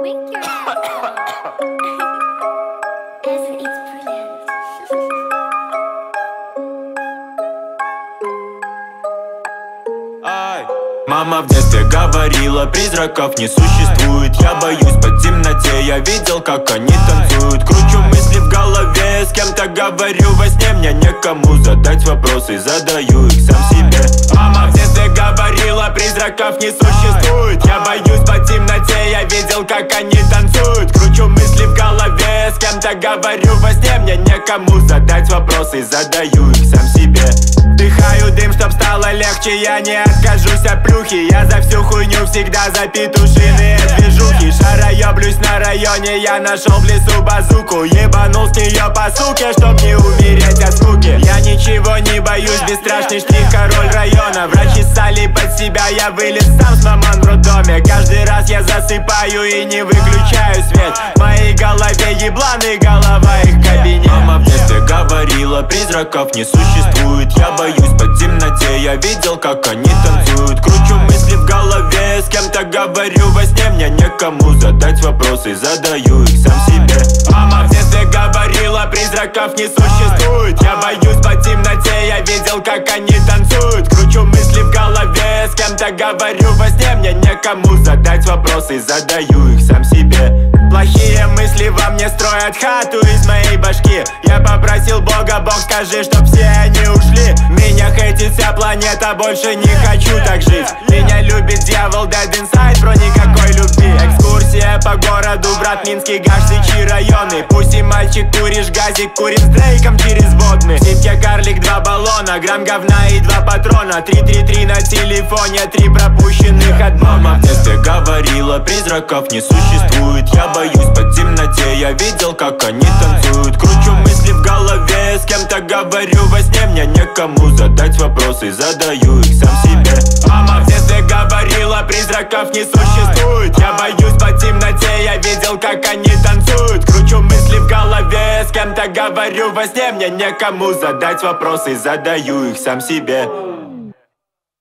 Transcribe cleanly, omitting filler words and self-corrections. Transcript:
Wake your ass up. Isn't it brilliant? Мама в детстве говорила, призраков не существует. Я боюсь по темноте, я видел, как они танцуют. Кручу мысли в голове, с кем-то говорю во сне. Мне некому задать вопросы, задаю их сам себе. Мама в детстве говорила, призраков не существует. Я боюсь по темноте, я видел, как они танцуют. Кручу мысли в голове, с кем-то говорю во сне. Мне некому задать вопросы, задаю их сам себе. Вдыхаю дым, чтоб стало легче, я не откажусь от плюхи. Я за всю хуйню всегда за петушиные движухи. Шароеблюсь на районе, я нашел в лесу базуку. Ебанул с нее по суке, чтоб не умереть от скуки. Я ничего не боюсь, бесстрашный штрих, король района. Врачи ссали под себя, я вылез сам с маман в роддоме. Каждый раз я засыпаю и не выключаю свет. В моей голове ебланы, голова их кабинет. Мама в детстве говорила, призраков не существует. Я боюсь по темноте, я видел, как они танцуют. Кручу мысли в голове, с кем-то говорю во сне. Мне некому задать вопросы, задаю их сам себе. Мама в детстве говорила, призраков не существует. Я боюсь по темноте, я видел, как они танцуют. Кручу мысли в голове, с кем-то говорю во сне. Мне некому задать вопросы, задаю их сам себе. Плохие мысли во мне строят хату из моей башки. Я попросил Бога, Бог, скажи, чтоб все они ушли. Меня хейтит вся планета, больше не хочу так жить. Меня любит дьявол, dead inside, бро, никакой любви. Экскурсия по городу, брат, Минский, Гаш, Сычи районы. Пусть и мальчик, куришь газик, курим с Дрейком через водный. В симке карлик, 2 баллона, грамм говна и 2 патрона. 333 на телефоне, 3 пропущенных от Бога. Мама в детстве говорила, призраков не существует. Я боюсь по темноте, я видел, как они танцуют. Кручу мысли в голове, с кем-то говорю во сне. Мне некому задать вопросы, задаю их сам себе. Мама в детстве говорила, призраков не существует. Я боюсь по темноте, я видел, как они танцуют. Кручу мысли в голове, с кем-то говорю во сне. Мне некому задать вопросы, задаю их сам себе.